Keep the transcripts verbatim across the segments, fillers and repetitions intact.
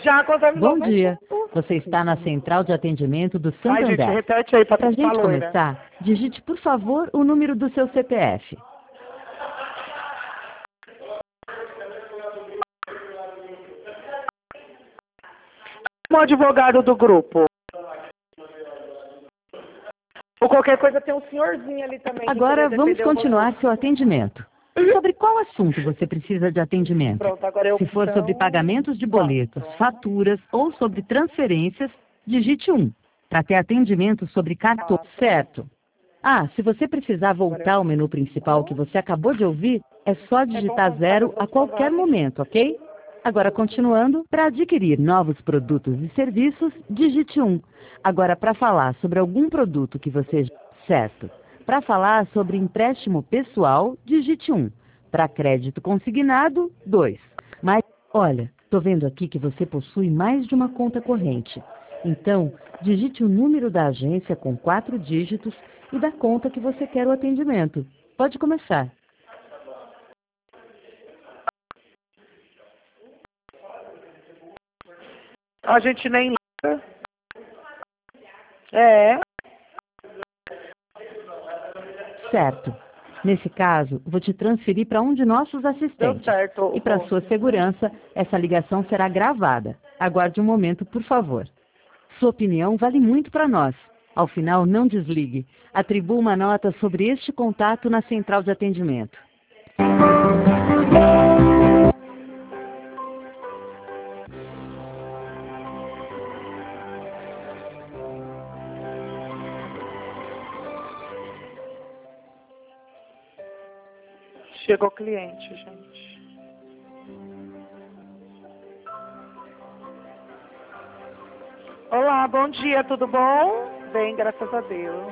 Já contaminou. Bom dia. Você está na central de atendimento do Ai, gente, Santander. repete aí pra Para a tu gente falou, né? começar, digite, por favor, o número do seu C P F. Um advogado do grupo. Ou qualquer coisa, tem um senhorzinho ali também. que Agora queria vamos defender o continuar Rodolfo. seu atendimento. Sobre qual assunto você precisa de atendimento? Pronto, agora eu Se for sobre pagamentos de boletos, faturas ou sobre transferências, digite um. Para ter atendimento sobre cartão, certo? Ah, se você precisar voltar ao menu principal que você acabou de ouvir, é só digitar zero a qualquer momento, ok? Agora, continuando, para adquirir novos produtos e serviços, digite um. Agora, para falar sobre algum produto que você... Certo. Para falar sobre empréstimo pessoal, digite um. Para crédito consignado, dois. Mas, olha, estou vendo aqui que você possui mais de uma conta corrente. Então, digite o número da agência com quatro dígitos e da conta que você quer o atendimento. Pode começar. A gente nem lembra. É. Certo. Nesse caso, vou te transferir para um de nossos Deu assistentes. certo. E para sua segurança, essa ligação será gravada. Aguarde um momento, por favor. Sua opinião vale muito para nós. Ao final, não desligue. Atribua uma nota sobre este contato na central de atendimento. Chegou o cliente, gente. Olá, bom dia, tudo bom? Bem, graças a Deus.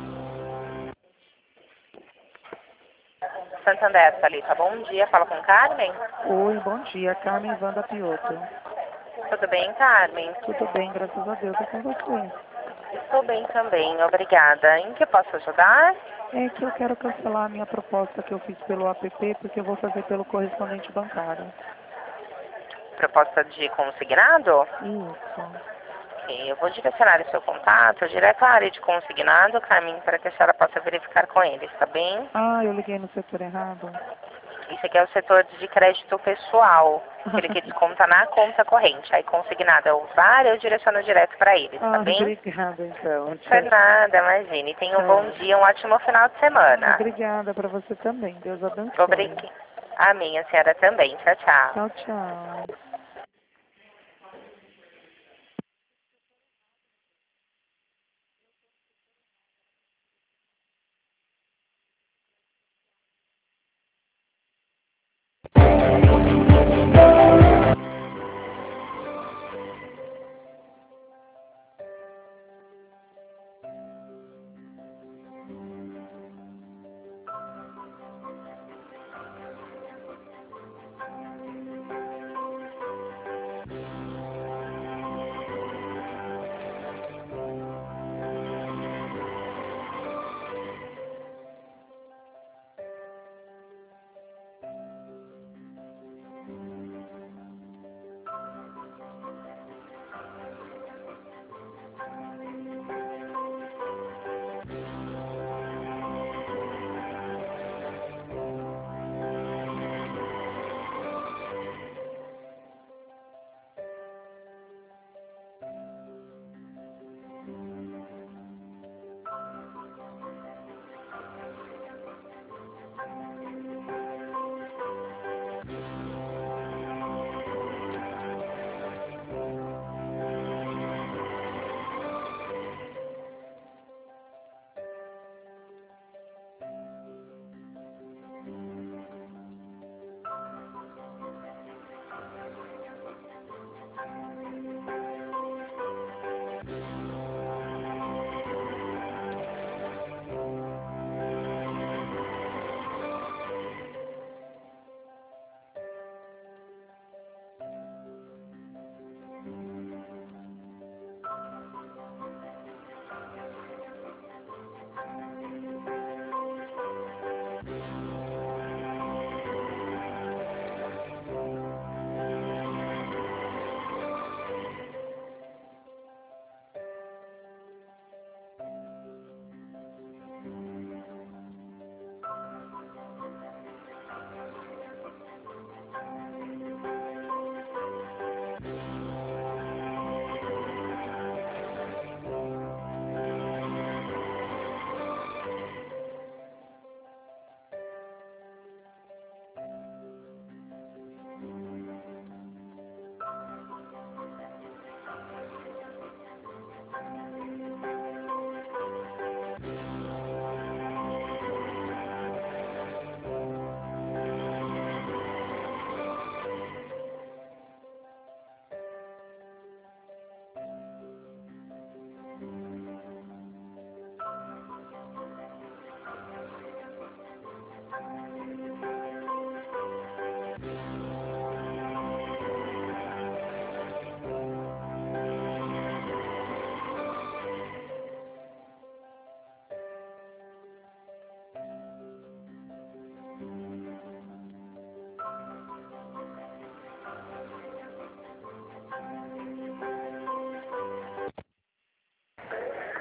Santander, Thalita, bom dia. Fala com Carmen? Oi, bom dia, Carmen Wanda Piotr. Tudo bem, Carmen? Tudo bem, graças a Deus, e com você? Estou bem também, obrigada. Em que posso ajudar? É que eu quero cancelar a minha proposta que eu fiz pelo app, porque eu vou fazer pelo correspondente bancário. Proposta de consignado? Isso. Ok, eu vou direcionar o seu contato direto à área de consignado, Carmen, para que a senhora possa verificar com eles, tá bem? Ah, eu liguei no setor errado. Isso aqui é o setor de crédito pessoal, aquele que desconta na conta corrente. Aí consignado é outra área, eu direciono direto para eles, tá Ah, bem? obrigada, então. Por nada, imagine. Tenha um Tchau. bom dia, um ótimo final de semana. Obrigada para você também. Deus abençoe. Obrigada. A minha senhora também. Tchau, tchau. Tchau, tchau.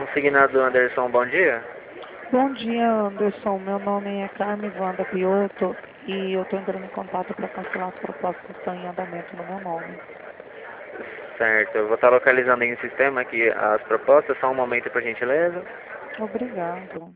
Consignado Anderson, bom dia. Bom dia, Anderson. Meu nome é Carmen Wanda Piotto e eu estou entrando em contato para cancelar as propostas que estão em andamento no meu nome. Certo, eu vou estar localizando em sistema aqui as propostas, só um momento por gentileza. Obrigado.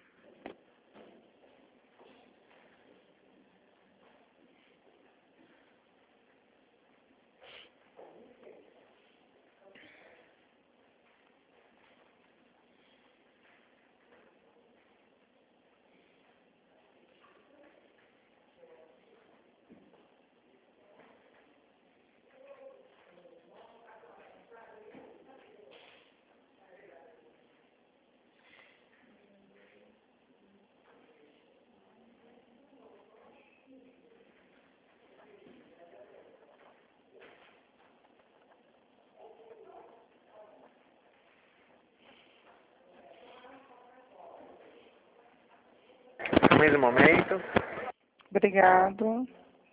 No mesmo momento. Obrigado.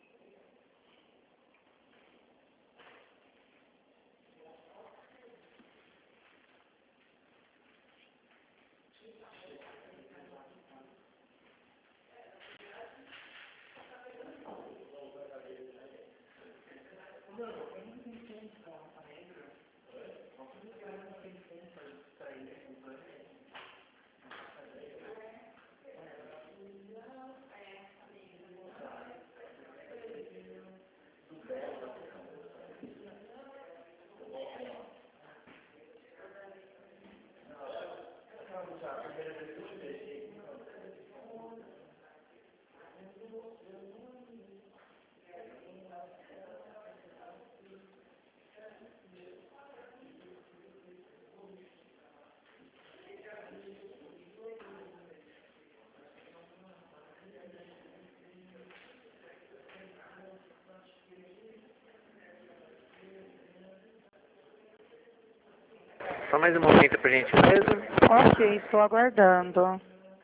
Só mais um momento por gentileza. Ok, estou aguardando.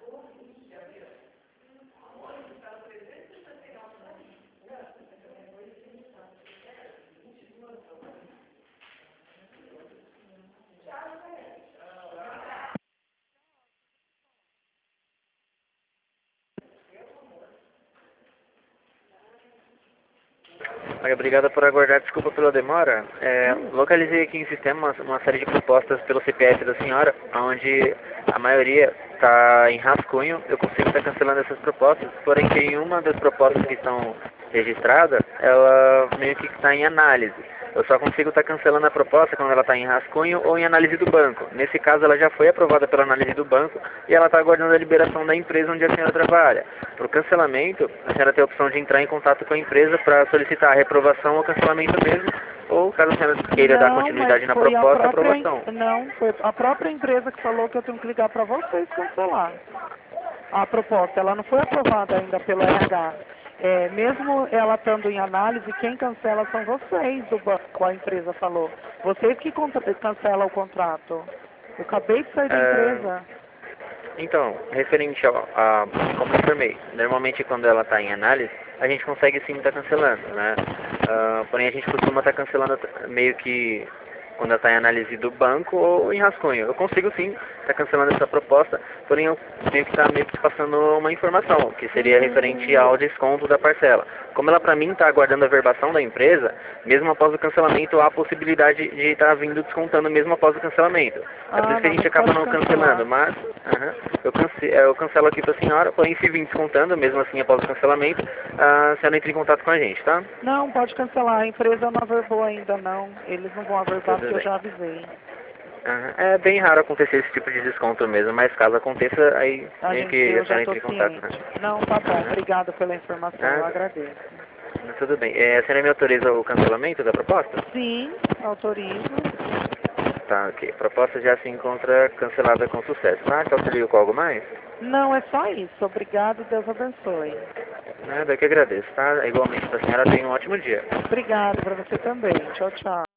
Olha, obrigado por aguardar, desculpa pela demora. É, localizei aqui em sistema uma, uma série de propostas pelo C P F da senhora, onde a maioria está em rascunho. Eu consigo estar cancelando essas propostas, porém tem uma das propostas que estão registradas, ela meio que está em análise. Eu só consigo estar cancelando a proposta quando ela está em rascunho ou em análise do banco. Nesse caso, ela já foi aprovada pela análise do banco e ela está aguardando a liberação da empresa onde a senhora trabalha. Para o cancelamento, a senhora tem a opção de entrar em contato com a empresa para solicitar a reprovação ou cancelamento mesmo, ou caso a senhora queira Não, dar continuidade na mas foi a proposta, própria, aprovação. Não, foi a própria empresa que falou que eu tenho que ligar para vocês cancelar a proposta. Ela não foi aprovada ainda pelo R H. É, mesmo ela estando em análise, quem cancela são vocês, do banco, a empresa falou. Vocês que contra- cancelam o contrato. Eu acabei de sair da É, empresa. Então, referente ao, a, como informei, normalmente quando ela está em análise, a gente consegue sim estar cancelando, né? Ah, porém a gente costuma estar cancelando meio que quando ela está em análise do banco ou em rascunho. Eu consigo sim estar cancelando essa proposta, porém eu tenho que estar meio que passando uma informação, que seria referente ao desconto da parcela. Como ela para mim está aguardando a verbação da empresa, mesmo após o cancelamento há a possibilidade de estar vindo descontando mesmo após o cancelamento. É Ah, por isso que a não, gente acaba pode não cancelar. cancelando, mas aham, eu, cance, eu cancelo aqui para a senhora, porém se vir descontando, mesmo assim após o cancelamento, a senhora entra em contato com a gente, tá? Não, pode cancelar. A empresa não averbou ainda, não. Eles não vão averbar Tudo porque eu bem. já avisei. Aham. É bem raro acontecer esse tipo de desconto mesmo, mas caso aconteça, aí A meio gente, que a eu já senhora estou entra em contato, né? ciente. Não, tá bom. Aham. Obrigada pela informação. Eu Nada. agradeço. Tudo bem. É, a senhora me autoriza o cancelamento da proposta? Sim, autorizo. Tá, ok. A proposta já se encontra cancelada com sucesso, tá? Te auxilio com algo mais? Não, é só isso. Obrigado e Deus abençoe. Nada, eu que agradeço, tá? Igualmente pra senhora, tenha um ótimo dia. Obrigado para você também. Tchau, tchau.